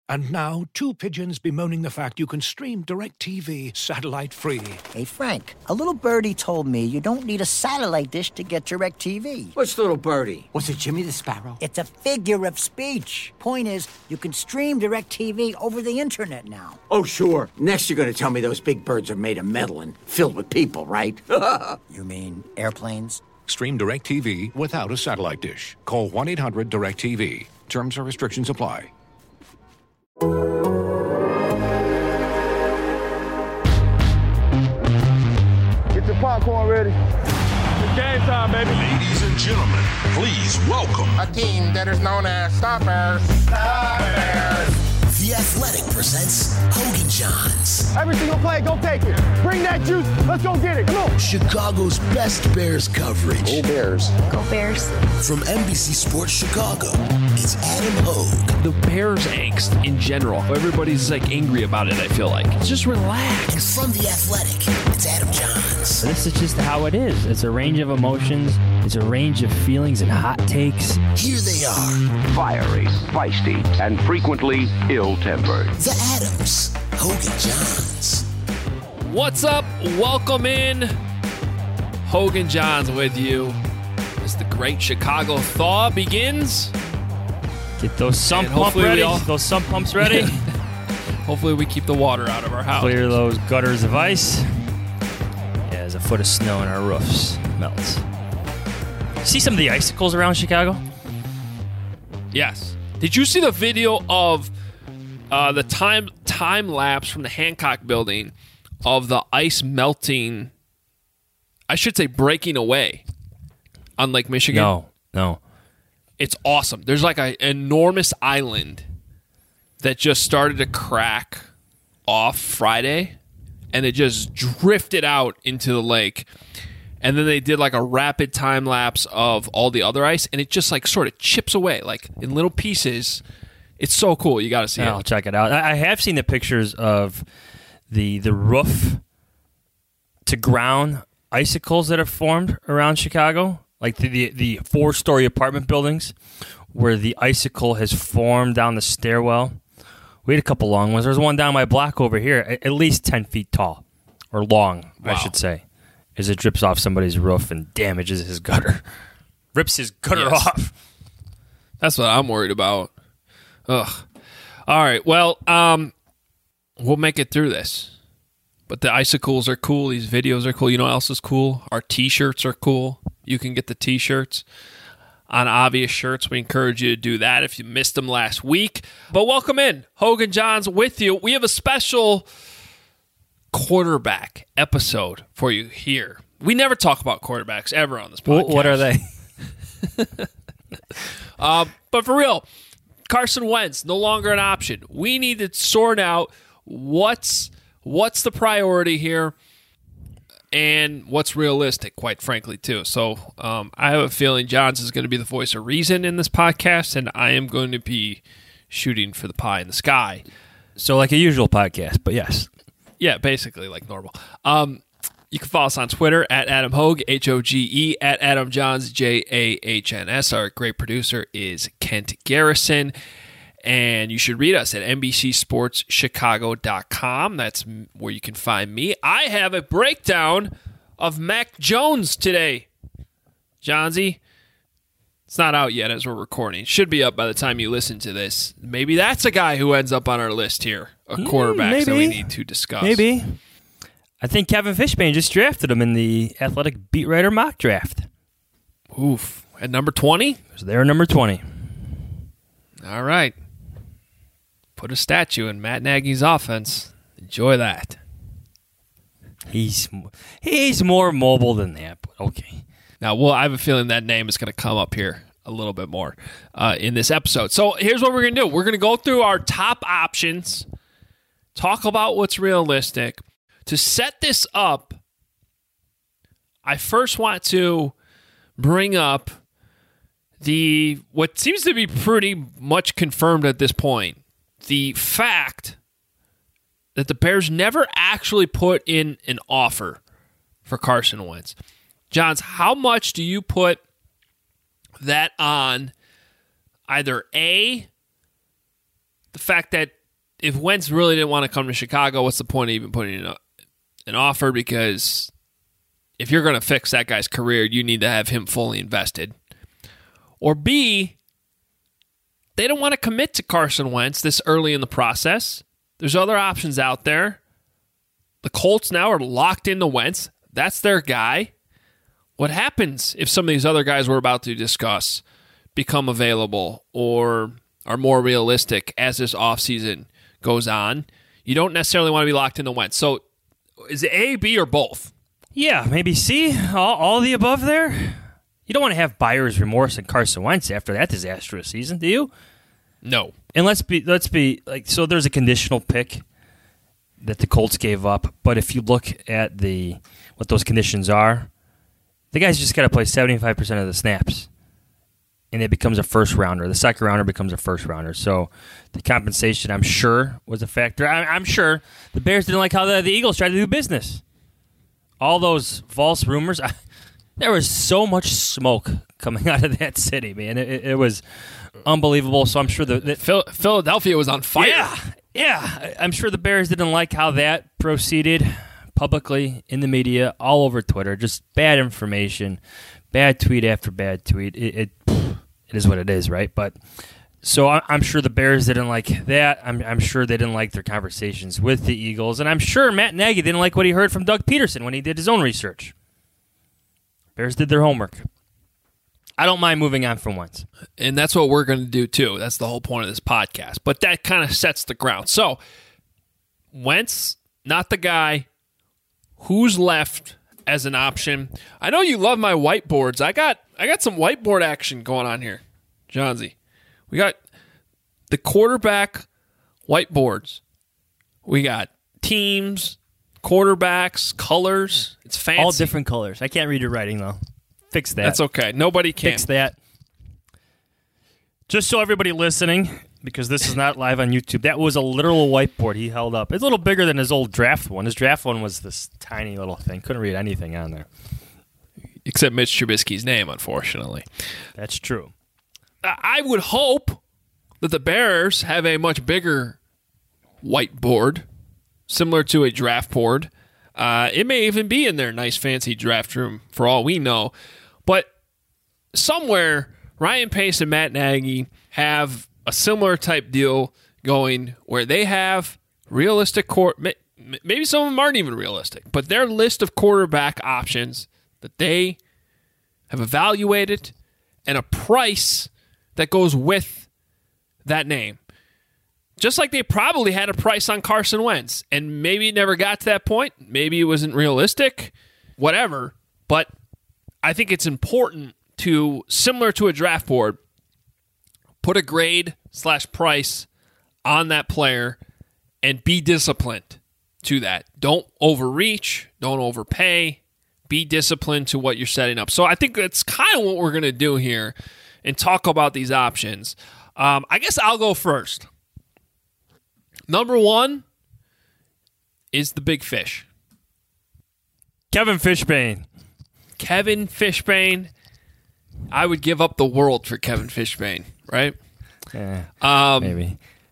And now, two pigeons bemoaning the fact you can stream DirecTV satellite-free. Hey, Frank, a little birdie told me you don't need a satellite dish to get DirecTV. Which little birdie? Was it Jimmy the Sparrow? It's a figure of speech. Point is, you can stream DirecTV over the internet now. Oh, sure. Next you're going to tell me those big birds are made of metal and filled with people, right? You mean airplanes? Stream DirecTV without a satellite dish. Call 1-800-DirecTV. Terms and restrictions apply. Get your popcorn ready. It's game time, baby. Ladies and gentlemen, please welcome a team that is known as Stoppers. The Athletic presents Hogan Johns. Every single play, go take it. Bring that juice. Let's go get it. Come on. Chicago's best Bears coverage. Go Bears. Go Bears. From NBC Sports Chicago, it's Adam Hogue. The Bears angst in general. Everybody's like angry about it, I feel like. Just relax. And from The Athletic, it's Adam Johns. This is just how it is. It's a range of emotions. It's a range of feelings and hot takes. Here they are. Fiery, feisty, and frequently ill-tempered. The Adams. Hogan Johns. What's up? Welcome in. Hogan Johns with you as the great Chicago thaw begins. Get those sump pumps ready. Those sump pumps ready. Hopefully we keep the water out of our house. Clear those gutters of ice. Yeah, there's a foot of snow in our roofs. Melts. See some of the icicles around Chicago? Yes. Did you see the video of the time lapse from the Hancock building of the ice melting, I should say breaking away on Lake Michigan? No. It's awesome. There's like an enormous island that just started to crack off Friday, and it just drifted out into the lake. And then they did like a rapid time lapse of all the other ice, and it just like sort of chips away like in little pieces. It's so cool. You got to see it. I'll check it out. I have seen the pictures of the roof to ground icicles that have formed around Chicago, like the 4-story apartment buildings where the icicle has formed down the stairwell. We had a couple long ones. There's one down my block over here, at least 10 feet tall, or long, wow. I should say, as it drips off somebody's roof and damages his gutter. Rips his gutter off. That's what I'm worried about. Ugh. All right. Well, we'll make it through this. But the icicles are cool. These videos are cool. You know what else is cool? Our T-shirts are cool. You can get the T-shirts on Obvious Shirts. We encourage you to do that if you missed them last week. But welcome in. Hogan Johns with you. We have a special quarterback episode for you here. We never talk about quarterbacks ever on this podcast. What are they? But for real, Carson Wentz, no longer an option. We need to sort out what's the priority here and what's realistic, quite frankly, too. So I have a feeling Johns is going to be the voice of reason in this podcast, and I am going to be shooting for the pie in the sky. So like a usual podcast, but yes. Yeah, basically like normal. You can follow us on Twitter at Adam Hogue, Hoge, at Adam Johns, Jahns. Our great producer is Kent Garrison. And you should read us at NBCSportsChicago.com. That's where you can find me. I have a breakdown of Mac Jones today. Johnsy, it's not out yet as we're recording. It should be up by the time you listen to this. Maybe that's a guy who ends up on our list here of quarterbacks that we need to discuss. Maybe. I think Kevin Fishbane just drafted him in the Athletic Beat Writer mock draft. Oof. At number 20? It was there, number 20. All right. Put a statue in Matt Nagy's offense. Enjoy that. He's more mobile than that, but okay. Now, I have a feeling that name is going to come up here a little bit more in this episode. So here's what we're going to do. We're going to go through our top options, talk about what's realistic. To set this up, I first want to bring up what seems to be pretty much confirmed at this point, the fact that the Bears never actually put in an offer for Carson Wentz. Johns, how much do you put that on either A, the fact that if Wentz really didn't want to come to Chicago, what's the point of even putting in an offer? Because if you're going to fix that guy's career, you need to have him fully invested. Or B, they don't want to commit to Carson Wentz this early in the process. There's other options out there. The Colts now are locked into Wentz. That's their guy. What happens if some of these other guys we're about to discuss become available or are more realistic as this offseason goes on? You don't necessarily want to be locked into Wentz. So is it A, B, or both? Yeah, maybe C. All the above there. You don't want to have buyer's remorse in Carson Wentz after that disastrous season, do you? No. And let's be like, so there's a conditional pick that the Colts gave up, but if you look at what those conditions are, the guy's just got to play 75% of the snaps, and it becomes a first rounder. The second rounder becomes a first rounder. So the compensation, I'm sure, was a factor. I'm sure the Bears didn't like how the Eagles tried to do business. All those false rumors. There was so much smoke coming out of that city, man. It was unbelievable. So I'm sure that Philadelphia was on fire. Yeah. I'm sure the Bears didn't like how that proceeded publicly in the media, all over Twitter. Just bad information, bad tweet after bad tweet. It is what it is, right? But so I'm sure the Bears didn't like that. I'm sure they didn't like their conversations with the Eagles, and I'm sure Matt Nagy didn't like what he heard from Doug Peterson when he did his own research. Bears did their homework. I don't mind moving on from Wentz. And that's what we're going to do, too. That's the whole point of this podcast. But that kind of sets the ground. So, Wentz, not the guy. Who's left as an option? I know you love my whiteboards. I got some whiteboard action going on here, Johnsy. We got the quarterback whiteboards. We got teams, quarterbacks, colors. It's fancy. All different colors. I can't read your writing, though. Fix that. That's okay. Nobody can. Fix that. Just so everybody listening, because this is not live on YouTube, that was a literal whiteboard he held up. It's a little bigger than his old draft one. His draft one was this tiny little thing. Couldn't read anything on there. Except Mitch Trubisky's name, unfortunately. That's true. I would hope that the Bears have a much bigger whiteboard, similar to a draft board. It may even be in their nice, fancy draft room, for all we know. But somewhere, Ryan Pace and Matt Nagy have a similar type deal going where they have realistic maybe some of them aren't even realistic, but their list of quarterback options that they have evaluated and a price that goes with that name. Just like they probably had a price on Carson Wentz, and maybe it never got to that point. Maybe it wasn't realistic, whatever. But I think it's important to, similar to a draft board, put a grade/price on that player and be disciplined to that. Don't overreach. Don't overpay. Be disciplined to what you're setting up. So I think that's kind of what we're going to do here and talk about these options. I guess I'll go first. Number one is the big fish. Kevin Fishbain. Kevin Fishbain. I would give up the world for Kevin Fishbain, right? Maybe.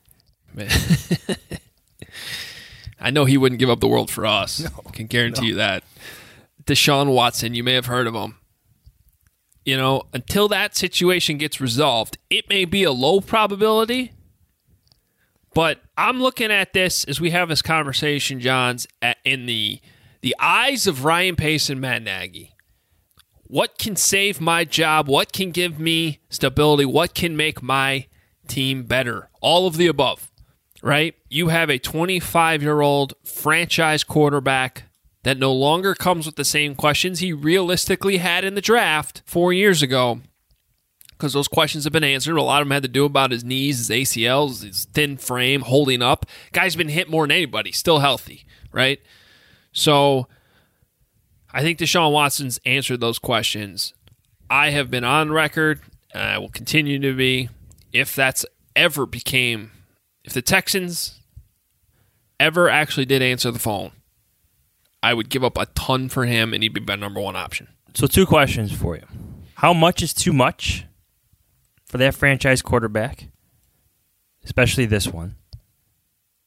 I know he wouldn't give up the world for us. No, I can guarantee you that. Deshaun Watson, you may have heard of him. You know, until that situation gets resolved, it may be a low probability. But I'm looking at this as we have this conversation, Johns, in the eyes of Ryan Pace and Matt Nagy. What can save my job? What can give me stability? What can make my team better? All of the above, right? You have a 25-year-old franchise quarterback that no longer comes with the same questions he realistically had in the draft 4 years ago, because those questions have been answered. A lot of them had to do about his knees, his ACLs, his thin frame, holding up. Guy's been hit more than anybody, still healthy, right? So I think Deshaun Watson's answered those questions. I have been on record, and I will continue to be, if the Texans ever actually did answer the phone, I would give up a ton for him, and he'd be my number one option. So 2 questions for you. How much is too much for that franchise quarterback, especially this one?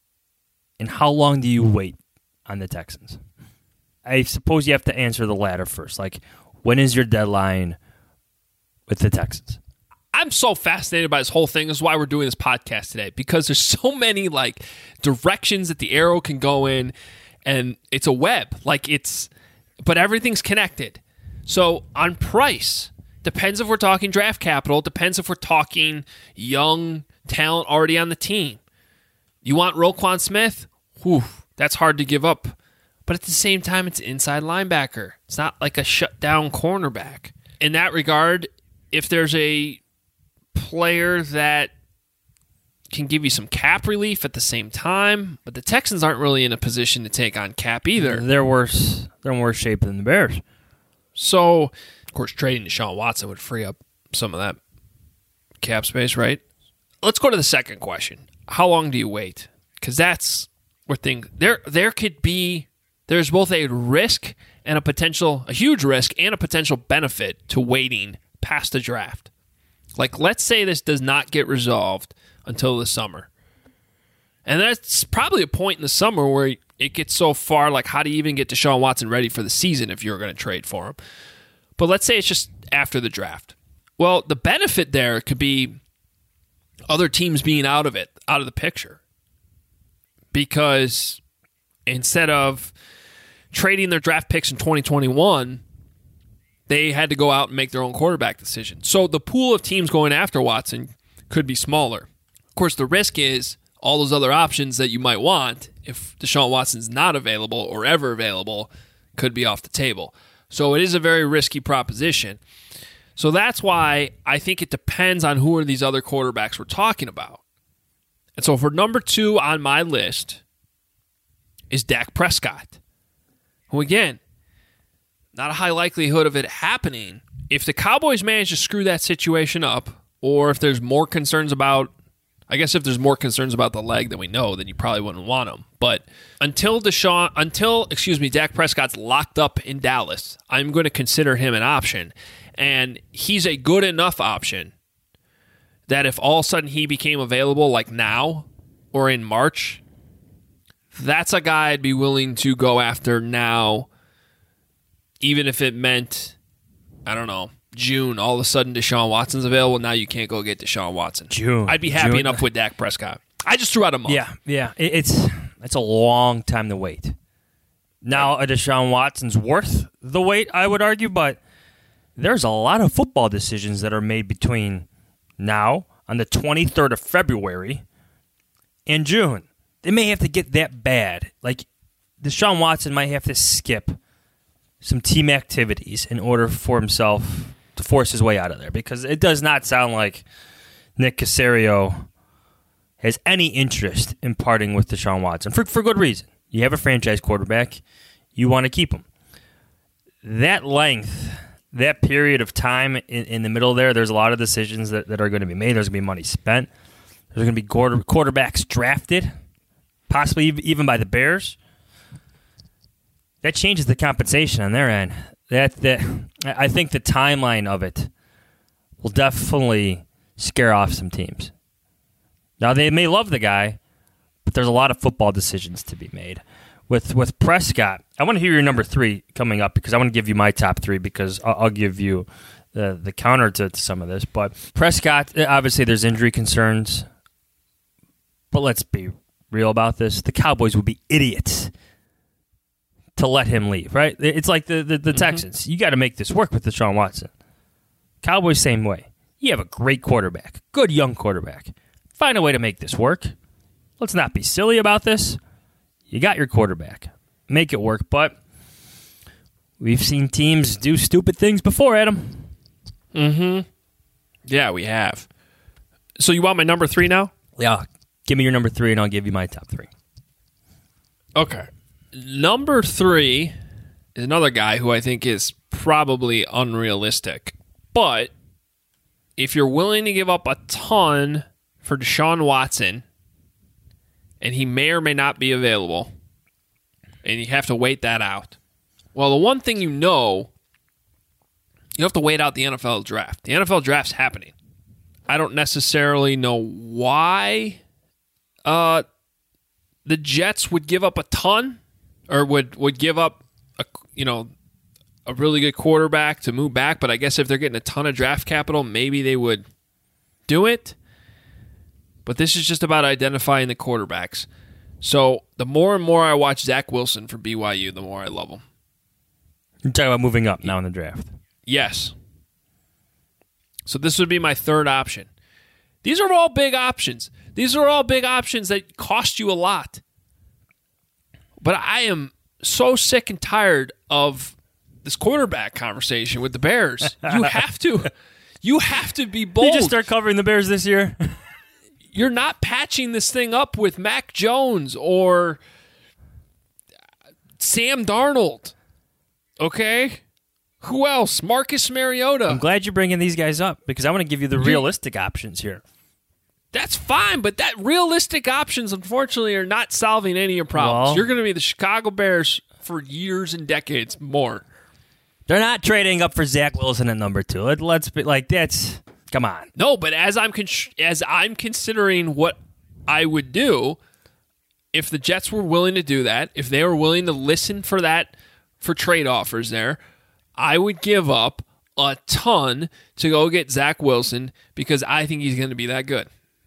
And how long do you wait on the Texans? I suppose you have to answer the latter first. Like, when is your deadline with the Texans? I'm so fascinated by this whole thing. This is why we're doing this podcast today, because there's so many like directions that the arrow can go in, and it's a web. But everything's connected. So on price, depends if we're talking draft capital, depends if we're talking young talent already on the team. You want Roquan Smith? Whew, that's hard to give up. But at the same time, it's an inside linebacker. It's not like a shutdown cornerback. In that regard, if there's a player that can give you some cap relief at the same time, but the Texans aren't really in a position to take on cap either. They're worse. They're in worse shape than the Bears. So, of course, trading Deshaun Watson would free up some of that cap space, right? Let's go to the second question. How long do you wait? Because that's where things there's both a risk and a huge risk and a potential benefit to waiting past the draft. Like, let's say this does not get resolved until the summer. And that's probably a point in the summer where it gets so far, like, how do you even get Deshaun Watson ready for the season if you're going to trade for him? But let's say it's just after the draft. Well, the benefit there could be other teams being out of the picture. Because instead of trading their draft picks in 2021, they had to go out and make their own quarterback decision. So the pool of teams going after Watson could be smaller. Of course, the risk is all those other options that you might want, if Deshaun Watson's not available or ever available, could be off the table. So it is a very risky proposition. So that's why I think it depends on who are these other quarterbacks we're talking about. And so for number 2 on my list is Dak Prescott, who, again, not a high likelihood of it happening. If the Cowboys manage to screw that situation up, or if there's more concerns about, if there's more concerns about the leg than we know, then you probably wouldn't want him. But until Dak Prescott's locked up in Dallas, I'm going to consider him an option. And he's a good enough option that if all of a sudden he became available like now or in March, that's a guy I'd be willing to go after now, even if it meant, June, all of a sudden Deshaun Watson's available. Now you can't go get Deshaun Watson. June. I'd be happy enough with Dak Prescott. I just threw out a month. Yeah. It's a long time to wait. Now, a Deshaun Watson's worth the wait, I would argue, but there's a lot of football decisions that are made between now, on the 23rd of February, and June. They may have to get that bad. Like, Deshaun Watson might have to skip some team activities in order for himself to force his way out of there, because it does not sound like Nick Caserio has any interest in parting with Deshaun Watson for good reason. You have a franchise quarterback. You want to keep him. That length, that period of time in the middle there's a lot of decisions that are going to be made. There's going to be money spent. There's going to be quarterbacks drafted, possibly even by the Bears. That changes the compensation on their end. I think the timeline of it will definitely scare off some teams. Now, they may love the guy, but there's a lot of football decisions to be made. With Prescott, I want to hear your number 3 coming up, because I want to give you my top 3, because I'll give you the counter to some of this. But Prescott, obviously there's injury concerns, but let's be real about this. The Cowboys would be idiots to let him leave, right? It's like the Texans. You got to make this work with Deshaun Watson. Cowboys, same way. You have a great quarterback, good young quarterback. Find a way to make this work. Let's not be silly about this. You got your quarterback. Make it work. But we've seen teams do stupid things before, Adam. Mm-hmm. Yeah, we have. So you want my number 3 now? Yeah. Give me your number 3, and I'll give you my top 3. Okay. Number 3 is another guy who I think is probably unrealistic. But if you're willing to give up a ton for Deshaun Watson, and he may or may not be available, and you have to wait that out. Well, the one thing you have to wait out the NFL draft. The NFL draft's happening. I don't necessarily know why the the Jets would give up a ton, or would give up a really good quarterback to move back. But I guess if they're getting a ton of draft capital, maybe they would do it. But this is just about identifying the quarterbacks. So the more and more I watch Zach Wilson for BYU, the more I love him. You're talking about moving up now in the draft. Yes. So this would be my third option. These are all big options. These are all big options that cost you a lot. But I am so sick and tired of this quarterback conversation with the Bears. You have to be bold. You just start covering the Bears this year? You're not patching this thing up with Mac Jones or Sam Darnold. Okay? Who else? Marcus Mariota. I'm glad you're bringing these guys up because I want to give you the realistic options here. That's fine, but that realistic options, unfortunately, are not solving any of your problems. Well, you're going to be the Chicago Bears for years and decades more. They're not trading up for Zach Wilson at number 2. Let's be like, that's... Come on. No, but as I'm considering what I would do, if the Jets were willing to do that, if they were willing to listen for that, for trade offers there, I would give up a ton to go get Zach Wilson because I think he's going to be that good.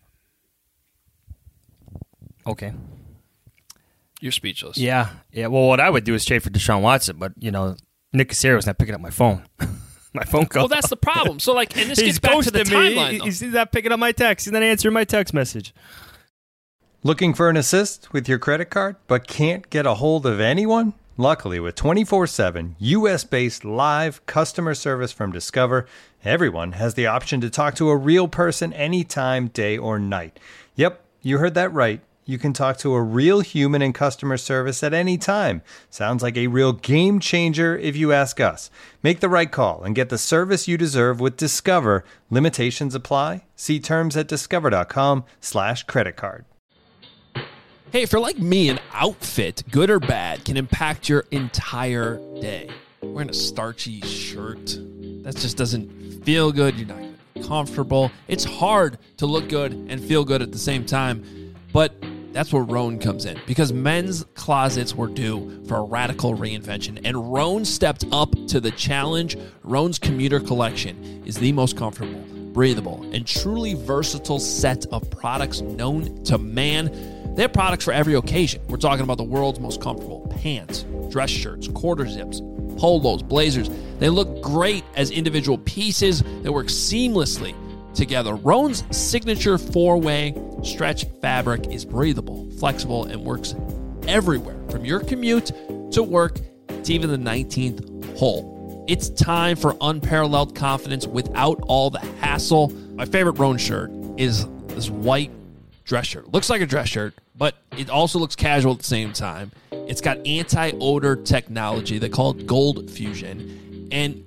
Okay. You're speechless. Yeah. Well, what I would do is trade for Deshaun Watson, but, Nick Caserio's not picking up my phone. My phone call. Well, that's the problem. So, and this gets back to the timeline, though. He's not picking up my text. He's not answering my text message. Looking for an assist with your credit card, but can't get a hold of anyone? Luckily, with 24/7 U.S.-based live customer service from Discover, everyone has the option to talk to a real person anytime, day or night. Yep, you heard that right. You can talk to a real human in customer service at any time. Sounds like a real game changer if you ask us. Make the right call and get the service you deserve with Discover. Limitations apply. See terms at discover.com/creditcard. Hey, if you're like me, an outfit, good or bad, can impact your entire day. Wearing a starchy shirt, that just doesn't feel good. You're not going to be comfortable. It's hard to look good and feel good at the same time. But that's where Rhone comes in, because men's closets were due for a radical reinvention, and Rhone stepped up to the challenge. Rhone's commuter collection is the most comfortable, breathable, and truly versatile set of products known to man. They have products for every occasion. We're talking about the world's most comfortable pants, dress shirts, quarter zips, polos, blazers. They look great as individual pieces that work seamlessly together. Rhone's signature 4-way stretch fabric is breathable, flexible, and works everywhere, from your commute to work to even the 19th hole. It's time for unparalleled confidence without all the hassle. My favorite Rhone shirt is this white dress shirt. Looks like a dress shirt, but it also looks casual at the same time. It's got anti-odor technology. They call it Gold Fusion, and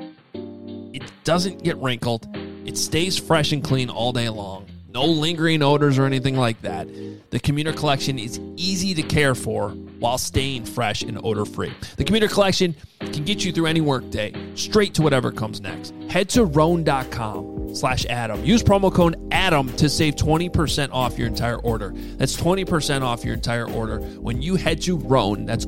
it doesn't get wrinkled. It stays fresh and clean all day long. No lingering odors or anything like that. The Commuter Collection is easy to care for while staying fresh and odor-free. The Commuter Collection can get you through any workday, straight to whatever comes next. Head to Rhone.com/Adam. Use promo code ADAM to save 20% off your entire order. That's 20% off your entire order when you head to Rhone. That's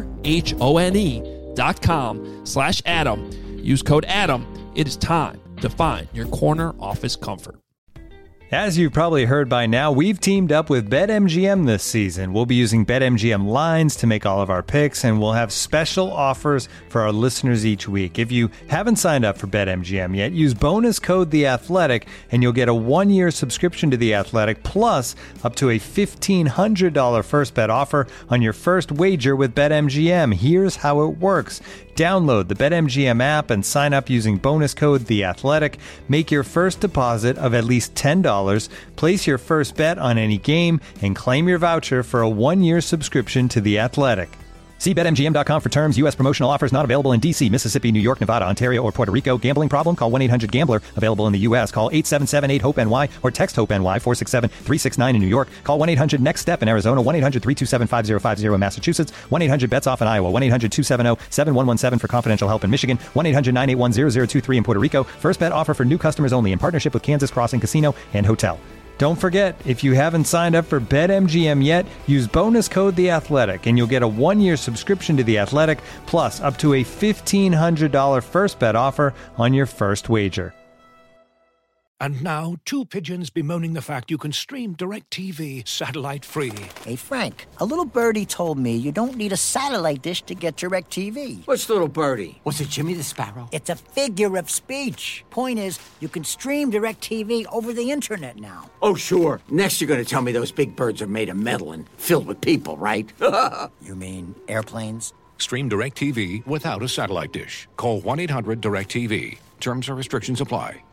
RHONE.com/Adam. Use code ADAM. It is time to find your corner office comfort. As you've probably heard by now, we've teamed up with BetMGM this season. We'll be using BetMGM lines to make all of our picks, and we'll have special offers for our listeners each week. If you haven't signed up for BetMGM yet, use bonus code The Athletic, and you'll get a 1-year subscription to The Athletic, plus up to a $1,500 first bet offer on your first wager with BetMGM. Here's how it works. Download the BetMGM app and sign up using bonus code The Athletic. Make your first deposit of at least $10. Place your first bet on any game and claim your voucher for a 1-year subscription to The Athletic. See BetMGM.com for terms. U.S. promotional offers not available in D.C., Mississippi, New York, Nevada, Ontario, or Puerto Rico. Gambling problem? Call 1-800-GAMBLER. Available in the U.S. Call 877-8-HOPE-NY or text HOPE-NY 467-369 in New York. Call 1-800-NEXT-STEP in Arizona. 1-800-327-5050 in Massachusetts. 1-800-BETS-OFF in Iowa. 1-800-270-7117 for confidential help in Michigan. 1-800-981-0023 in Puerto Rico. First bet offer for new customers only in partnership with Kansas Crossing Casino and Hotel. Don't forget, if you haven't signed up for BetMGM yet, use bonus code The Athletic, and you'll get a 1-year subscription to The Athletic, plus up to a $1,500 first bet offer on your first wager. And now, two pigeons bemoaning the fact you can stream DirecTV satellite-free. Hey, Frank, a little birdie told me you don't need a satellite dish to get DirecTV. What's little birdie? Was it Jimmy the Sparrow? It's a figure of speech. Point is, you can stream DirecTV over the internet now. Oh, sure. Next you're going to tell me those big birds are made of metal and filled with people, right? You mean airplanes? Stream DirecTV without a satellite dish. Call 1-800-DirecTV. Terms and restrictions apply.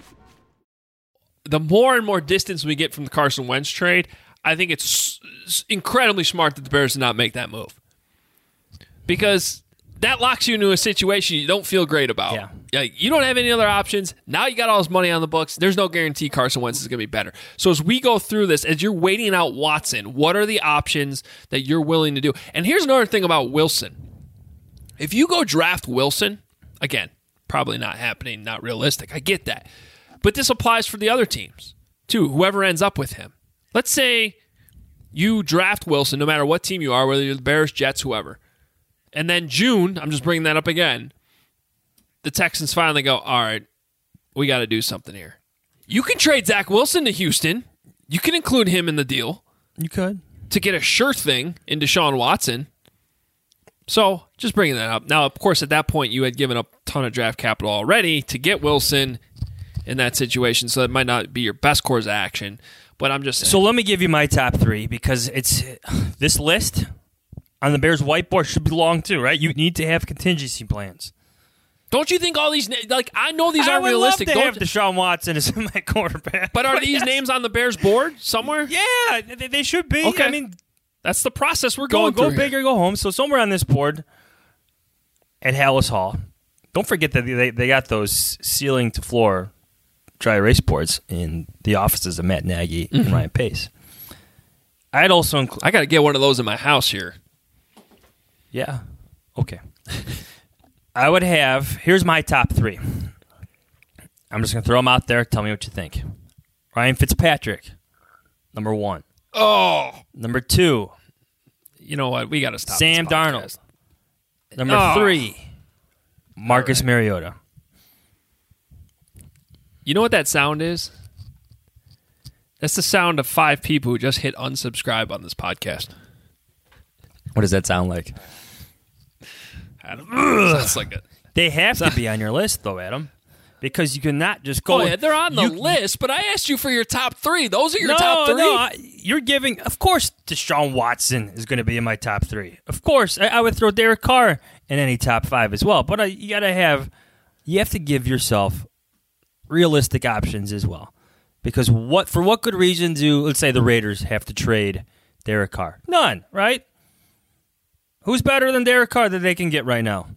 The more and more distance we get from the Carson Wentz trade, I think it's incredibly smart that the Bears did not make that move. Because that locks you into a situation you don't feel great about. Yeah. You don't have any other options. Now you got all this money on the books. There's no guarantee Carson Wentz is going to be better. So as we go through this, as you're waiting out Watson, what are the options that you're willing to do? And here's another thing about Wilson. If you go draft Wilson, again, probably not happening, not realistic. I get that. But this applies for the other teams, too, whoever ends up with him. Let's say you draft Wilson, no matter what team you are, whether you're the Bears, Jets, whoever. And then June, I'm just bringing that up again, the Texans finally go, all right, we got to do something here. You can trade Zach Wilson to Houston. You can include him in the deal. You could. To get a sure thing in Deshaun Watson. So, just bringing that up. Now, of course, at that point, you had given up a ton of draft capital already to get Wilson in that situation, so it might not be your best course of action, but I'm just saying. So let me give you my top three, because it's this list on the Bears whiteboard should be long too, right? You need to have contingency plans. Don't you think all these I know these aren't realistic. I would love to have Deshaun Watson as my quarterback. But are these names on the Bears board somewhere? Yeah, they should be. Okay. I mean, that's the process we're going through. Go big or go home. So somewhere on this board at Hallis Hall, don't forget that they got those ceiling to floor dry erase boards in the offices of Matt Nagy and Ryan Pace. I'd also I got to get one of those in my house here. Yeah. Okay. I would have, here's my top three. I'm just going to throw them out there. Tell me what you think. Ryan Fitzpatrick, number 1. Oh. Number 2. You know what? We got to stop. Sam Darnold. Number 3. Marcus Mariota. You know what that sound is? That's the sound of 5 people who just hit unsubscribe on this podcast. What does that sound like? I don't know. Sounds like it. They have to be on your list, though, Adam, because you cannot just go. Oh, yeah, they're on the list, but I asked you for your top 3. Those are your top 3? No, you're giving. Of course, Deshaun Watson is going to be in my top 3. Of course, I would throw Derek Carr in any top 5 as well. But you have to give yourself realistic options as well. Because for what good reason do, let's say, the Raiders have to trade Derek Carr? None, right? Who's better than Derek Carr that they can get right now?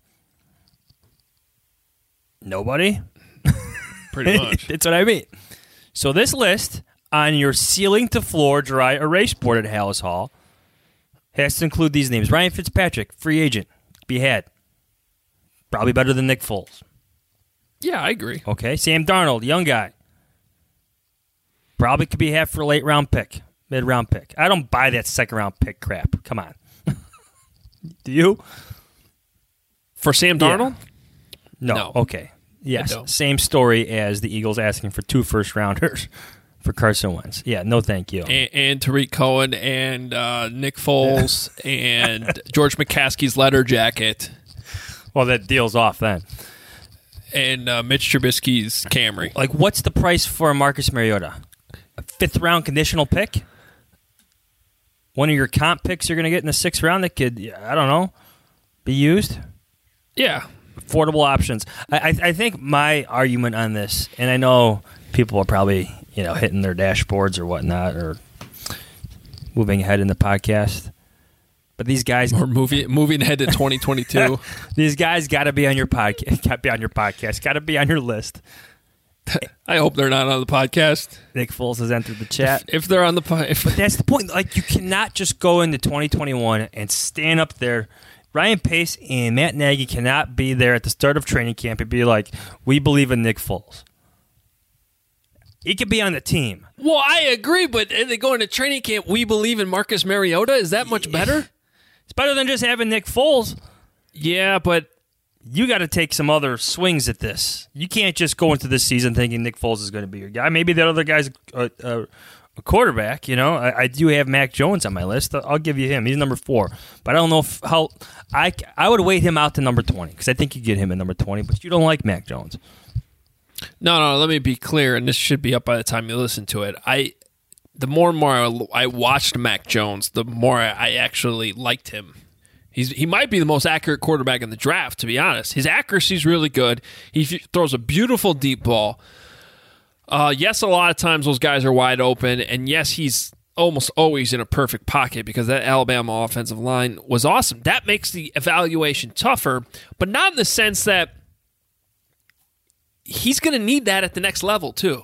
Nobody. Pretty much. That's what I mean. So this list on your ceiling to floor dry erase board at Hallis Hall has to include these names. Ryan Fitzpatrick, free agent, be had. Probably better than Nick Foles. Yeah, I agree. Okay, Sam Darnold, young guy. Probably could be had for a late round pick, mid round pick. I don't buy that second round pick crap. Come on. Do you? For Sam Darnold? Yeah. No. Okay. Yes. Same story as the Eagles asking for 2 first-rounders for Carson Wentz. Yeah, no thank you. And Tariq Cohen and Nick Foles and George McCaskey's leather jacket. Well, that deal's off then. And Mitch Trubisky's Camry. Like, what's the price for Marcus Mariota? A 5th-round conditional pick? One of your comp picks you're going to get in the 6th round that could, I don't know, be used? Yeah. Affordable options. I think my argument on this, and I know people are probably, hitting their dashboards or whatnot, or moving ahead in the podcast, but these guys or moving ahead to 2022. These guys got to be on your podcast. Got to be on your podcast. Got to be on your list. I hope they're not on the podcast. Nick Foles has entered the chat. If they're on the podcast. But that's the point. Like, you cannot just go into 2021 and stand up there. Ryan Pace and Matt Nagy cannot be there at the start of training camp and be like, we believe in Nick Foles. He could be on the team. Well, I agree, but they go into training camp, we believe in Marcus Mariota. Is that much better? It's better than just having Nick Foles. Yeah, but you got to take some other swings at this. You can't just go into this season thinking Nick Foles is going to be your guy. Maybe that other guy's a quarterback. I do have Mac Jones on my list. I'll give you him. He's number 4. But I don't know how I would weight him out to number 20 because I think you get him at number 20, but you don't like Mac Jones. No, let me be clear, and this should be up by the time you listen to it. The more and more I watched Mac Jones, the more I actually liked him. He might be the most accurate quarterback in the draft, to be honest. His accuracy is really good. He throws a beautiful deep ball. Yes, a lot of times those guys are wide open, and yes, he's almost always in a perfect pocket because that Alabama offensive line was awesome. That makes the evaluation tougher, but not in the sense that he's going to need that at the next level, too.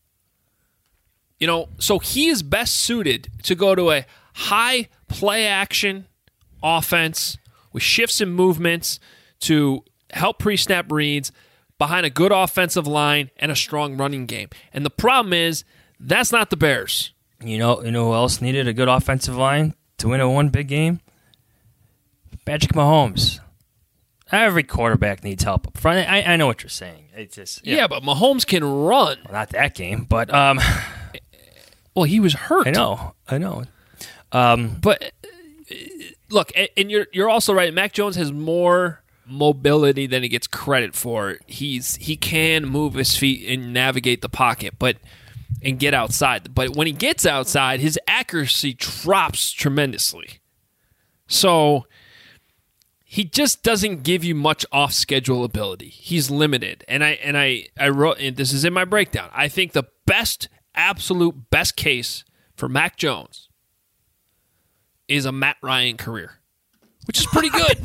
So he is best suited to go to a high play action offense with shifts and movements to help pre-snap reads behind a good offensive line and a strong running game. And the problem is, that's not the Bears. You know who else needed a good offensive line to win a one big game? Patrick Mahomes. Every quarterback needs help up front. I know what you're saying. It's just yeah, but Mahomes can run. Well, not that game, but well, he was hurt. I know. But look, and you're also right. Mac Jones has more mobility than he gets credit for. He can move his feet and navigate the pocket, and get outside. But when he gets outside, his accuracy drops tremendously. So he just doesn't give you much off-schedule ability. He's limited. And I wrote, and this is in my breakdown, I think the absolute best case for Mac Jones is a Matt Ryan career, which is pretty good.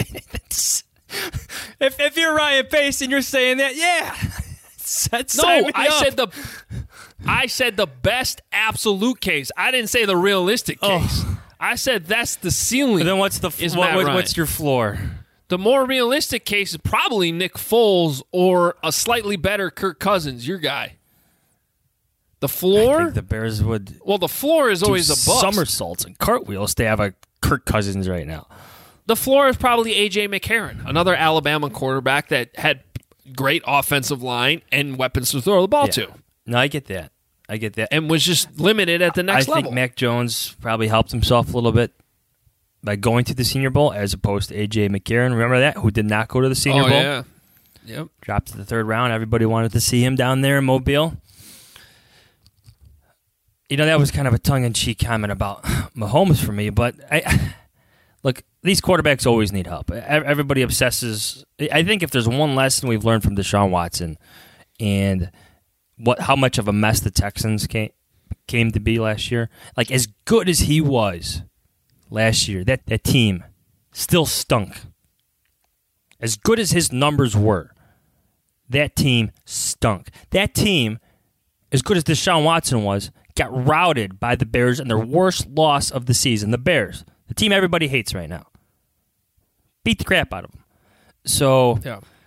If you're Ryan Pace and you're saying that, yeah. I said the best absolute case. I didn't say the realistic case. I said that's the ceiling. And then what's your floor? The more realistic case is probably Nick Foles or a slightly better Kirk Cousins, your guy. The floor? I think the Bears would. Well, the floor is always a bust. Somersaults and cartwheels to have a Kirk Cousins right now. The floor is probably A.J. McCarron, another Alabama quarterback that had great offensive line and weapons to throw the ball to. No, I get that. And was just limited at the next level. I think Mac Jones probably helped himself a little bit by going to the Senior Bowl as opposed to A.J. McCarron. Remember that? Who did not go to the Senior Bowl? Yeah. Yep. Dropped to the 3rd round. Everybody wanted to see him down there in Mobile. That was kind of a tongue-in-cheek comment about Mahomes for me, but look, these quarterbacks always need help. Everybody obsesses. I think if there's one lesson we've learned from Deshaun Watson and how much of a mess the Texans came to be last year, like as good as he was last year, that team still stunk. As good as his numbers were, that team stunk. That team, as good as Deshaun Watson was, got routed by the Bears in their worst loss of the season. The Bears, the team everybody hates right now, beat the crap out of them. So,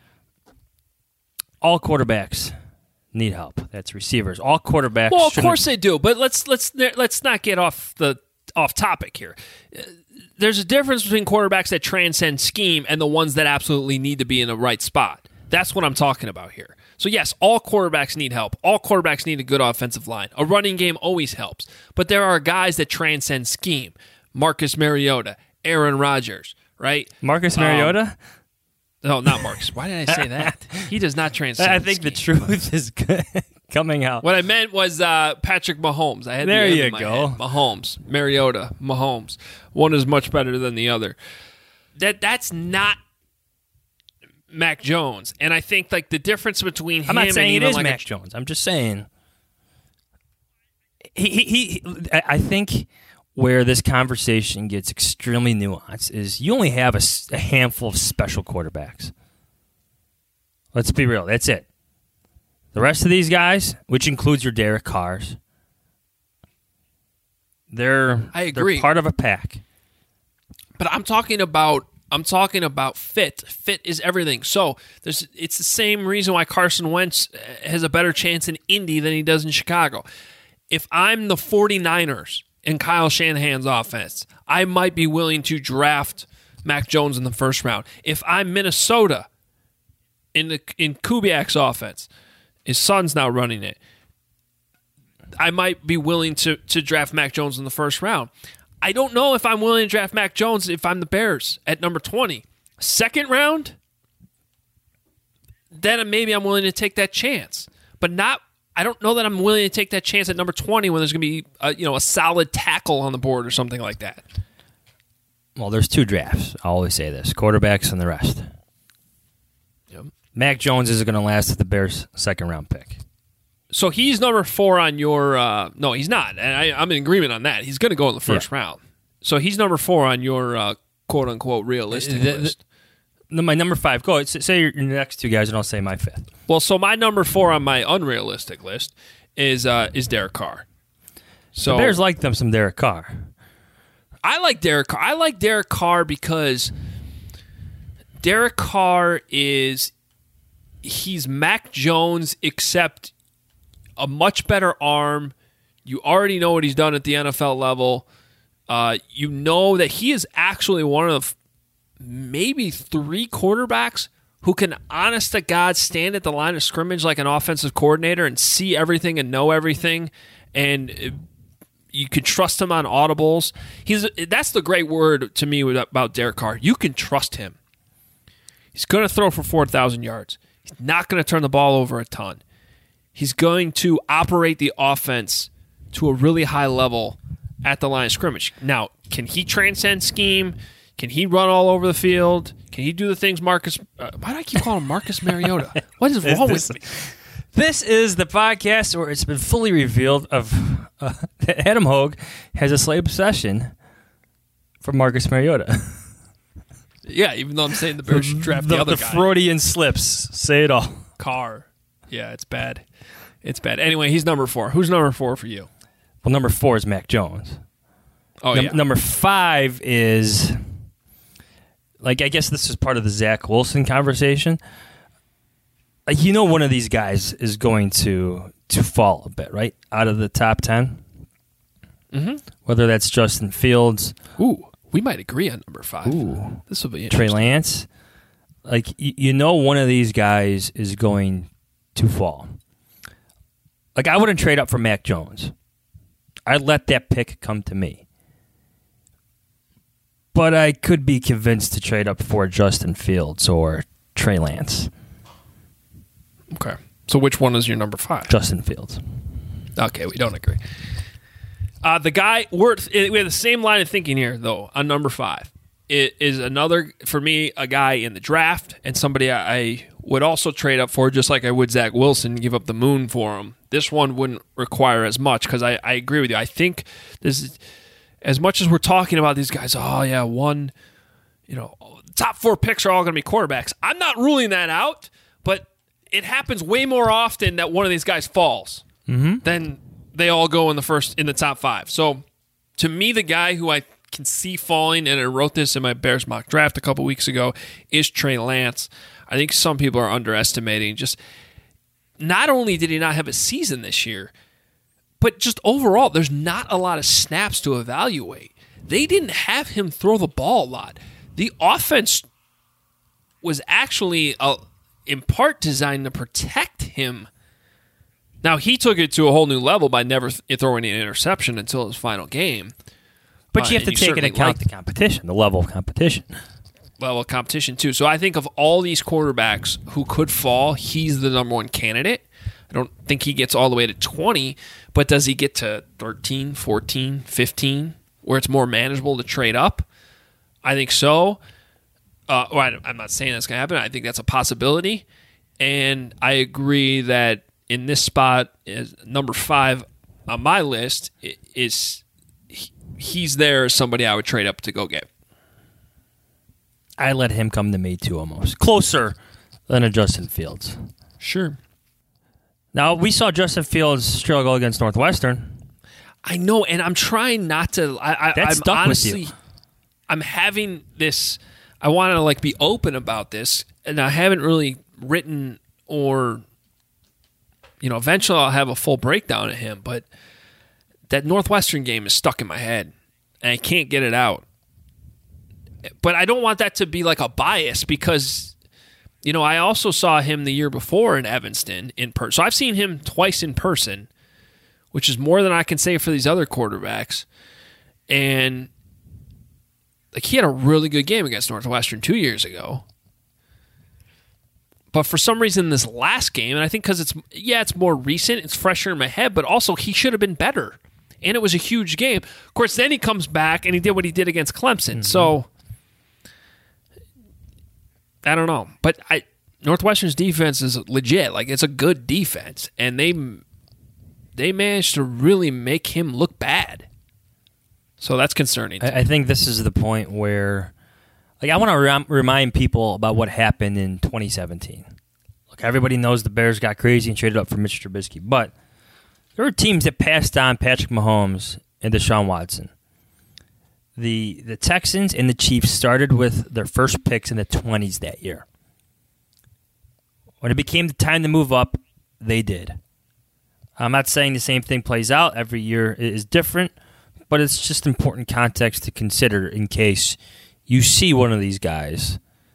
all quarterbacks need help. That's receivers. All quarterbacks. Well, of course they do. But let's not get off topic here. There's a difference between quarterbacks that transcend scheme and the ones that absolutely need to be in the right spot. That's what I'm talking about here. So yes, all quarterbacks need help. All quarterbacks need a good offensive line. A running game always helps. But there are guys that transcend scheme. Marcus Mariota, Aaron Rodgers, right? Marcus Mariota? No, not Marcus. Why did I say that? He does not transcend I think scheme. The truth is coming out. What I meant was Patrick Mahomes. I had there the you go. Head. Mahomes, Mariota, Mahomes. One is much better than the other. That's not Mac Jones, and I think like the difference between him I'm not saying and it is like Mac Jones. I'm just saying I think where this conversation gets extremely nuanced is you only have a handful of special quarterbacks. Let's be real. That's it. The rest of these guys, which includes your Derek Carrs, I agree. They're part of a pack. But I'm talking about I'm talking about fit. Fit is everything. So it's the same reason why Carson Wentz has a better chance in Indy than he does in Chicago. If I'm the 49ers in Kyle Shanahan's offense, I might be willing to draft Mac Jones in the first round. If I'm Minnesota in Kubiak's offense, his son's now running it, I might be willing to draft Mac Jones in the first round. I don't know if I'm willing to draft Mac Jones if I'm the Bears at number 20. Second round, then maybe I'm willing to take that chance. But I don't know that I'm willing to take that chance at number 20 when there's going to be a solid tackle on the board or something like that. Well, there's 2 drafts. I always say this. Quarterbacks and the rest. Yep. Mac Jones isn't going to last at the Bears' second-round pick. So he's number 4 on your no, he's not. And I'm in agreement on that. He's going to go in the first round. So he's number 4 on your quote-unquote realistic list. My number 5. Go ahead. Say your next 2 guys, and I'll say my 5th. Well, so my number 4 on my unrealistic list is Derek Carr. So the Bears like them some Derek Carr. I like Derek Carr. I like Derek Carr because Derek Carr he's Mac Jones, except a much better arm. You already know what he's done at the NFL level. You know that he is actually one of maybe 3 quarterbacks who can, honest to God, stand at the line of scrimmage like an offensive coordinator and see everything and know everything, and you can trust him on audibles. That's the great word to me about Derek Carr. You can trust him. He's going to throw for 4,000 yards. He's not going to turn the ball over a ton. He's going to operate the offense to a really high level at the line of scrimmage. Now, can he transcend scheme? Can he run all over the field? Can he do the things Marcus... why do I keep calling him Marcus Mariota? What is wrong with me? This is the podcast where it's been fully revealed that Adam Hogue has a slight obsession for Marcus Mariota. Yeah, even though I'm saying the Bears should draft the other guy. The Freudian slips. Say it all. Carr. Yeah, it's bad. It's bad. Anyway, he's number 4. Who's number 4 for you? Well, number 4 is Mac Jones. Oh, yeah. Number 5 is... I guess this is part of the Zach Wilson conversation. One of these guys is going to fall a bit, right? Out of the top 10. Mm-hmm. Whether that's Justin Fields. Ooh, we might agree on number 5. Ooh. This will be interesting. Trey Lance. One of these guys is going to fall. I wouldn't trade up for Mac Jones. I'd let that pick come to me. But I could be convinced to trade up for Justin Fields or Trey Lance. Okay. So which one is your number 5? Justin Fields. Okay, we don't agree. The guy, we have the same line of thinking here, though, on number 5. It is another, for me, a guy in the draft and somebody I would also trade up for, just like I would Zach Wilson, give up the moon for him. This one wouldn't require as much because I agree with you. I think this is, as much as we're talking about these guys, top 4 picks are all going to be quarterbacks. I'm not ruling that out, but it happens way more often that one of these guys falls than they all go in the top 5. So to me, the guy who I can see falling, and I wrote this in my Bears mock draft a couple weeks ago, is Trey Lance. I think some people are underestimating. Just not only did he not have a season this year, but just overall, there's not a lot of snaps to evaluate. They didn't have him throw the ball a lot. The offense was actually, in part, designed to protect him. Now, he took it to a whole new level by never throwing an interception until his final game. But you have to take into account the competition, the level of competition. Level of competition, too. So I think of all these quarterbacks who could fall, he's the number 1 candidate. I don't think he gets all the way to 20, but does he get to 13, 14, 15, where it's more manageable to trade up? I think so. I'm not saying that's going to happen. I think that's a possibility. And I agree that in this spot, number 5 on my list, he's there as somebody I would trade up to go get. I let him come to me, too, almost. Closer than a Justin Fields. Sure. Now, we saw Justin Fields struggle against Northwestern. I know, and I'm trying not to. I'm stuck honestly, with you. I'm having this. I want to like be open about this, and I haven't really written or, eventually I'll have a full breakdown of him, but that Northwestern game is stuck in my head, and I can't get it out. But I don't want that to be like a bias because, I also saw him the year before in Evanston in person. So I've seen him twice in person, which is more than I can say for these other quarterbacks. And like he had a really good game against Northwestern 2 years ago. But for some reason this last game, and I think because it's more recent, it's fresher in my head, but also he should have been better. And it was a huge game. Of course, then he comes back and he did what he did against Clemson. Mm-hmm. So I don't know. But Northwestern's defense is legit. Like, it's a good defense. And they managed to really make him look bad. So that's concerning. I think this is the point where, like, I want to remind people about what happened in 2017. Look, everybody knows the Bears got crazy and traded up for Mitch Trubisky. But there were teams that passed on Patrick Mahomes and Deshaun Watson. The Texans and the Chiefs started with their first picks in the 20s that year. When it became the time to move up, they did. I'm not saying the same thing plays out. Every year is different, but it's just important context to consider in case you see one of these guys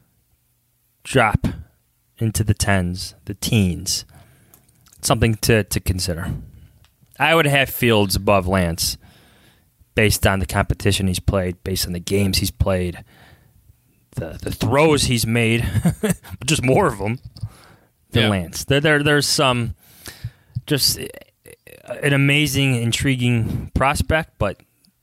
drop into the tens, the teens. Something to consider. I would have Fields above Lance based on the competition he's played, based on the games he's played, the throws he's made, just more of them than Lance. There's some just an amazing, intriguing prospect, but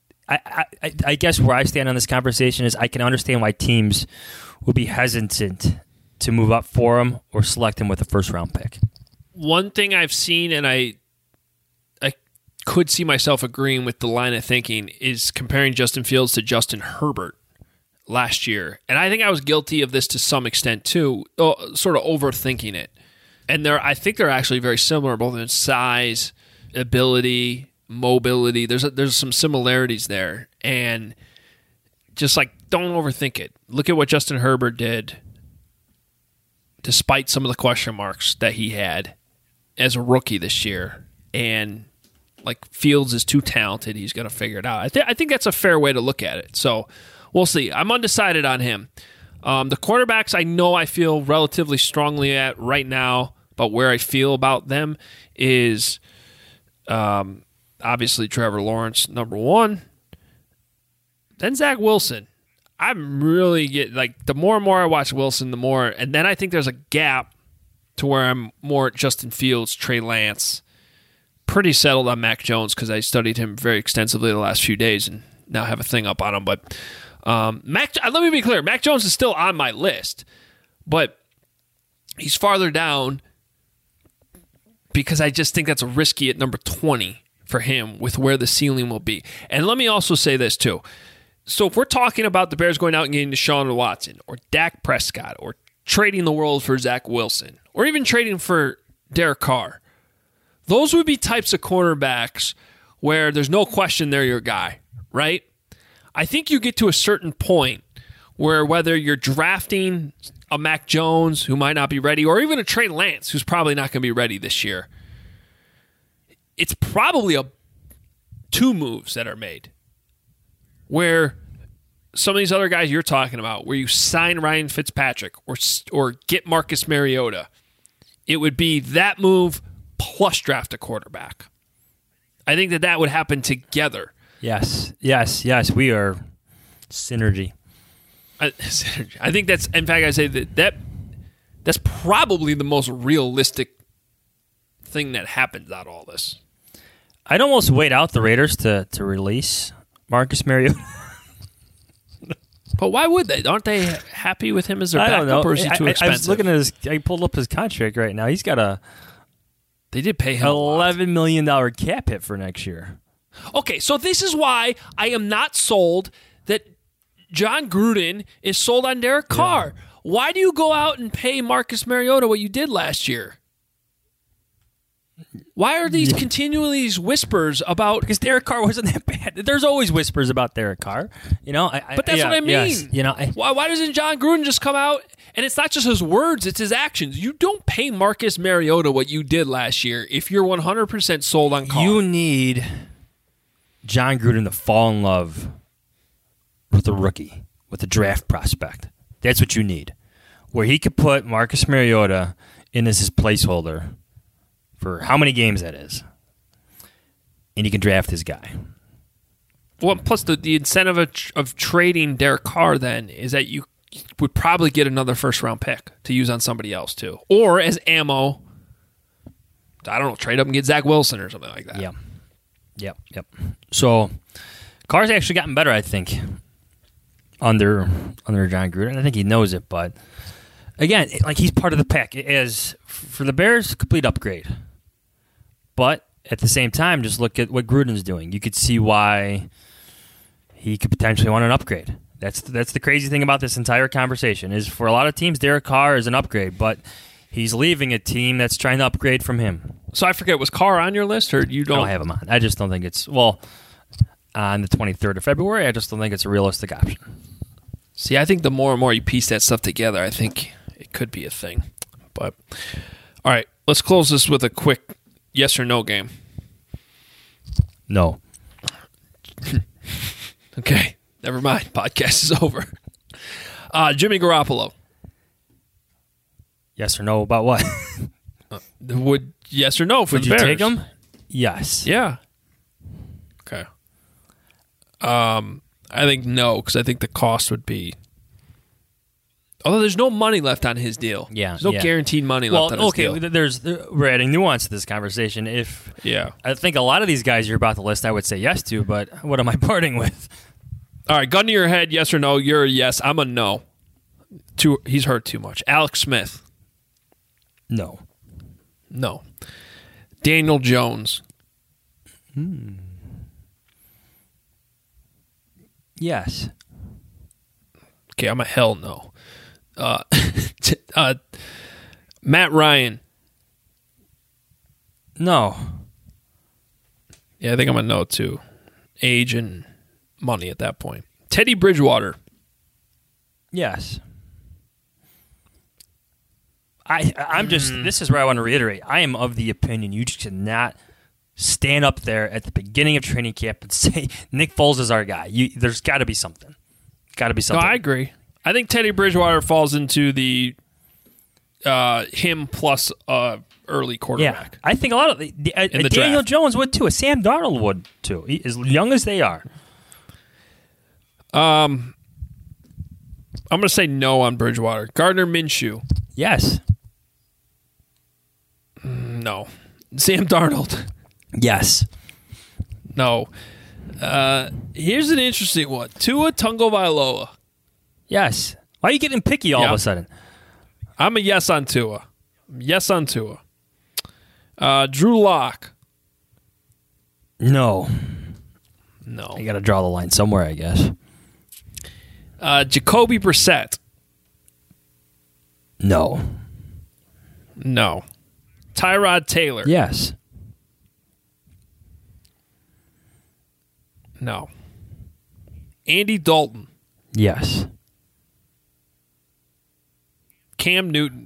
I guess where I stand on this conversation is I can understand why teams would be hesitant to move up for him or select him with a first-round pick. One thing I've seen, and I could see myself agreeing with the line of thinking, is comparing Justin Fields to Justin Herbert last year. And I think I was guilty of this to some extent too, sort of overthinking it. And I think they're actually very similar, both in size, ability, mobility. There's some similarities there. And just like, don't overthink it. Look at what Justin Herbert did despite some of the question marks that he had as a rookie this year. And like, Fields is too talented. He's going to figure it out. I think that's a fair way to look at it. So we'll see. I'm undecided on him. The quarterbacks I know I feel relatively strongly at right now, but where I feel about them is obviously Trevor Lawrence, number one. Then Zach Wilson. I'm really the more and more I watch Wilson, the more. And then I think there's a gap to where I'm more at Justin Fields, Trey Lance. Pretty settled on Mac Jones because I studied him very extensively the last few days and now have a thing up on him. But let me be clear. Mac Jones is still on my list, but he's farther down because I just think that's a risky at number 20 for him with where the ceiling will be. And let me also say this too. So if we're talking about the Bears going out and getting Deshaun Watson or Dak Prescott or trading the world for Zach Wilson or even trading for Derek Carr, those would be types of cornerbacks where there's no question they're your guy, right? I think you get to a certain point where whether you're drafting a Mac Jones who might not be ready or even a Trey Lance who's probably not going to be ready this year, it's probably two moves that are made where some of these other guys you're talking about, where you sign Ryan Fitzpatrick or get Marcus Mariota, it would be that move plus draft a quarterback. I think that would happen together. Yes. We are synergy. I think that's, in fact, I say that's probably the most realistic thing that happens out of all this. I'd almost wait out the Raiders to release Marcus Mariota. But why would they? Aren't they happy with him as their backup, or is he too expensive? I was looking at I pulled up his contract right now. He's got They did pay him $11 million cap hit for next year. Okay, so this is why I am not sold that John Gruden is sold on Derek Carr. Yeah. Why do you go out and pay Marcus Mariota what you did last year? Why are these continually these whispers about? Because Derek Carr wasn't that bad. There's always whispers about Derek Carr. But that's what I mean. Yes, why doesn't John Gruden just come out? And it's not just his words; it's his actions. You don't pay Marcus Mariota what you did last year if you're 100% sold on Carr. You need John Gruden to fall in love with a rookie, with a draft prospect. That's what you need, where he could put Marcus Mariota in as his placeholder for how many games that is, and he can draft his guy. Well, plus the incentive of trading Derek Carr then is that you would probably get another first-round pick to use on somebody else too, or as ammo. I don't know, trade up and get Zach Wilson or something like that. Yep. So Carr's actually gotten better, I think, under John Gruden. I think he knows it, but again, he's part of the pack. As for the Bears, complete upgrade. But at the same time, just look at what Gruden's doing. You could see why he could potentially want an upgrade. That's the crazy thing about this entire conversation is for a lot of teams, Derek Carr is an upgrade, but he's leaving a team that's trying to upgrade from him. So I forget, was Carr on your list, or you don't? I don't have him on. I just don't think it's, on the 23rd of February, I just don't think it's a realistic option. See, I think the more and more you piece that stuff together, I think it could be a thing. But, all right, let's close this with a quick yes or no game. No. Okay, never mind. Podcast is over. Jimmy Garoppolo. Yes or no about what? Yes or no for the Bears? Would you take him? Yes. Yeah. Okay. I think no, because I think the cost would be. Although there's no money left on his deal. Yeah. There's no guaranteed money left on his deal. We're adding nuance to this conversation. I think a lot of these guys you're about to list, I would say yes to, but what am I parting with? All right, gun to your head, yes or no. You're a yes. I'm a no. He's hurt too much. Alex Smith. No. No. Daniel Jones. Yes. Okay, I'm a hell no. Matt Ryan. No. Yeah, I think I'm a no too. Age and money at that point. Teddy Bridgewater. Yes. I'm just, this is where I want to reiterate. I am of the opinion you just cannot stand up there at the beginning of training camp and say, Nick Foles is our guy. There's got to be something. Got to be something. No, I agree. I think Teddy Bridgewater falls into the him plus early quarterback. Yeah, I think a lot of Daniel Jones would too. Sam Darnold would too. As young as they are. I'm going to say no on Bridgewater. Gardner Minshew. Yes. No. Sam Darnold. Yes. No. Here's an interesting one. Tua Tagovailoa. Yes. Why are you getting picky all of a sudden? I'm a yes on Tua. Yes on Tua. Drew Lock. No. No. You got to draw the line somewhere, I guess. Jacoby Brissett. No. No. Tyrod Taylor. Yes. No. Andy Dalton. Yes. Cam Newton.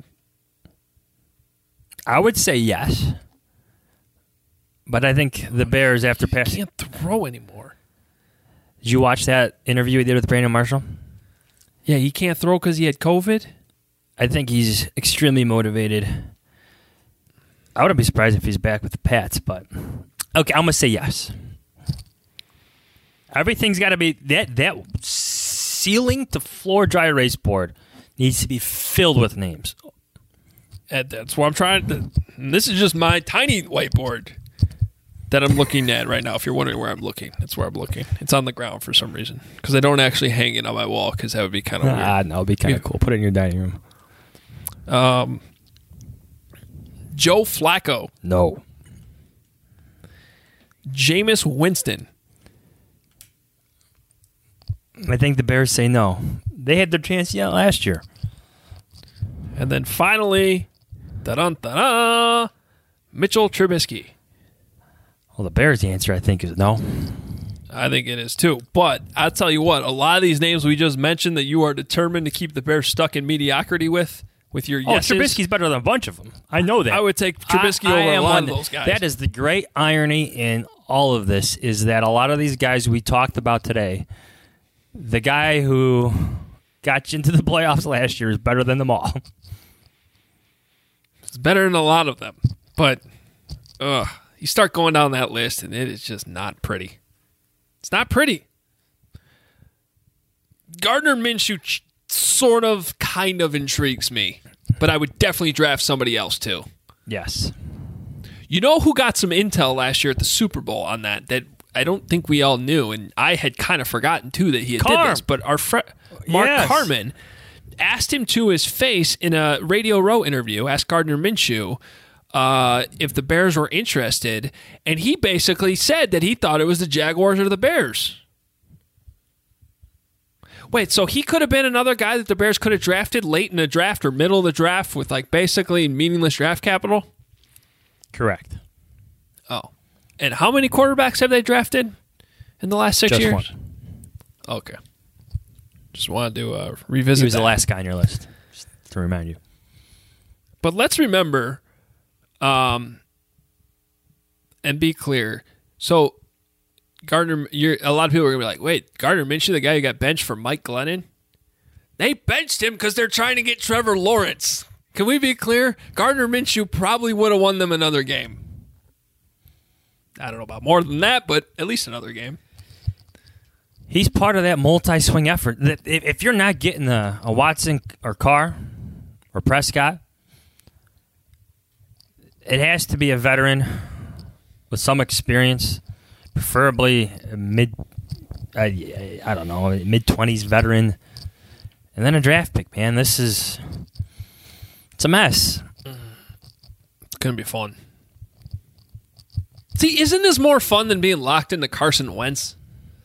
I would say yes. But I think the Bears, after passing... Can't throw anymore. Did you watch that interview he did with Brandon Marshall? Yeah, he can't throw because he had COVID? I think he's extremely motivated. I wouldn't be surprised if he's back with the Pats, but... Okay, I'm going to say yes. Everything's got to be... That ceiling to floor dry erase board needs to be filled with names. And that's what I'm trying to... This is just my tiny whiteboard that I'm looking at right now. If you're wondering where I'm looking, that's where I'm looking. It's on the ground for some reason. Because I don't actually hang it on my wall because that would be kind of weird. No, it'd be kind of cool. Put it in your dining room. Joe Flacco. No. Jameis Winston. I think the Bears say no. They had their chance last year. And then finally, Mitchell Trubisky. Well, the Bears' answer, I think, is no. I think it is too. But I'll tell you what, a lot of these names we just mentioned that you are determined to keep the Bears stuck in mediocrity with your yeses. Trubisky's better than a bunch of them. I know that. I would take Trubisky over a lot of those guys. That is the great irony in all of this, is that a lot of these guys we talked about today, the guy who got you into the playoffs last year is better than them all. It's better than a lot of them. But you start going down that list, and it is just not pretty. It's not pretty. Gardner Minshew sort of, kind of intrigues me, but I would definitely draft somebody else too. Yes. You know who got some intel last year at the Super Bowl on that I don't think we all knew, and I had kind of forgotten too that he did this, but our friend Mark Carman asked him to his face in a Radio Row interview, asked Gardner Minshew if the Bears were interested, and he basically said that he thought it was the Jaguars or the Bears. Wait, so he could have been another guy that the Bears could have drafted late in the draft or middle of the draft with like basically meaningless draft capital? Correct. Oh. And how many quarterbacks have they drafted in the last 6 years? Just one. Okay. Just wanted to revisit He was that. the last guy on your list, just to remind you. But let's remember and be clear. So, Gardner, a lot of people are going to be like, wait, Gardner Minshew, the guy who got benched for Mike Glennon? They benched him because they're trying to get Trevor Lawrence. Can we be clear? Gardner Minshew probably would have won them another game. I don't know about more than that, but at least another game. He's part of that multi-swing effort. If you're not getting a Watson or Carr or Prescott, it has to be a veteran with some experience, preferably mid-20s veteran, and then a draft pick, man. It's a mess. It's going to be fun. See, isn't this more fun than being locked into Carson Wentz?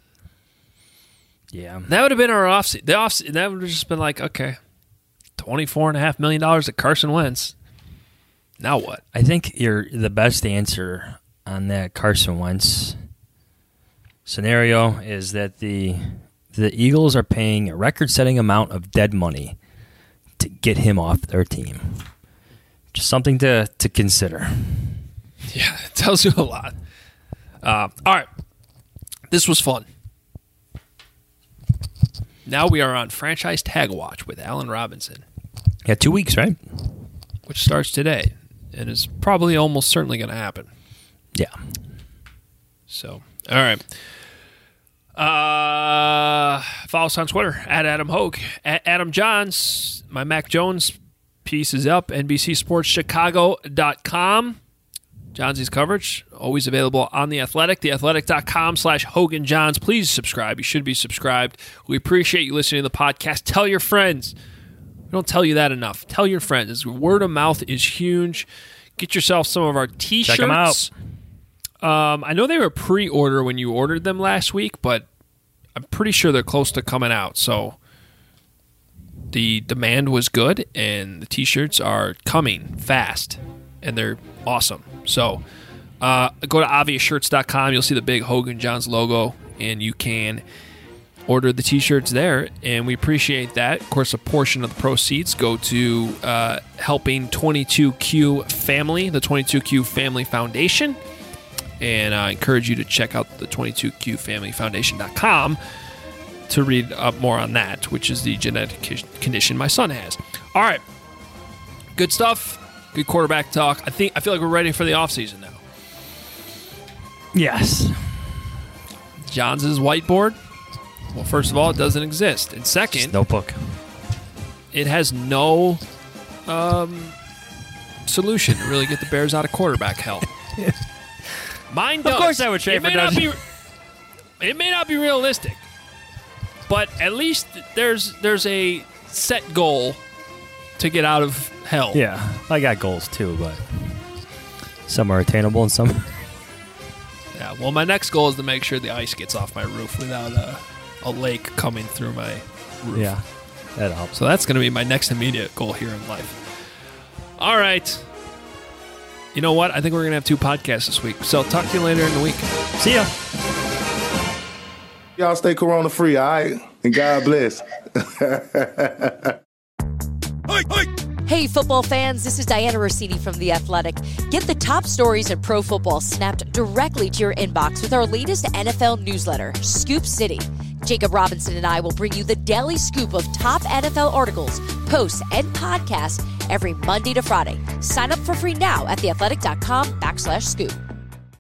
Yeah. That would have been our offseason. That would have just been like, okay, $24.5 million at Carson Wentz. Now what? I think the best answer on that Carson Wentz scenario is that the Eagles are paying a record-setting amount of dead money to get him off their team. Just something to consider. Yeah, it tells you a lot. All right. This was fun. Now we are on Franchise Tag Watch with Allen Robinson. Yeah, 2 weeks, right? Which starts today and is probably almost certainly going to happen. Yeah. So, all right. Follow us on Twitter, at Adam Hogue, at Adam Johns. My Mac Jones piece is up, NBCSportsChicago.com. Johnsy's coverage, always available on The Athletic, theathletic.com/Hogan Johns. Please subscribe. You should be subscribed. We appreciate you listening to the podcast. Tell your friends. We don't tell you that enough. Tell your friends. Word of mouth is huge. Get yourself some of our T-shirts. Check them out. I know they were pre-order when you ordered them last week, but I'm pretty sure they're close to coming out. So the demand was good, and the T-shirts are coming fast, and they're awesome. So go to obviousshirts.com. You'll see the big Hogan Johns logo, and you can order the T-shirts there, and we appreciate that. Of course, a portion of the proceeds go to helping 22Q Family, the 22Q Family Foundation, and I encourage you to check out the 22QFamilyFoundation.com to read up more on that, which is the genetic condition my son has. All right. Good stuff. Good quarterback talk. I feel like we're ready for the offseason now. Yes. Johns' whiteboard. Well, first of all, it doesn't exist. And second, Just notebook. It has no solution to really get the Bears out of quarterback hell. Mine does. Of course I would trade for Dodger. It may not be realistic, but at least there's a set goal to get out of hell. Yeah, I got goals too, but some are attainable and some... Yeah, well, my next goal is to make sure the ice gets off my roof without a lake coming through my roof. Yeah, that helps. So that's going to be my next immediate goal here in life. All right. you know what? I think we're going to have 2 podcasts this week. So talk to you later in the week. See ya. Y'all stay corona-free, all right? And God bless. Hey, football fans, this is Diana Rossini from The Athletic. Get the top stories in pro football snapped directly to your inbox with our latest NFL newsletter, Scoop City. Jacob Robinson and I will bring you the daily scoop of top NFL articles, posts, and podcasts every Monday to Friday. Sign up for free now at theathletic.com/scoop.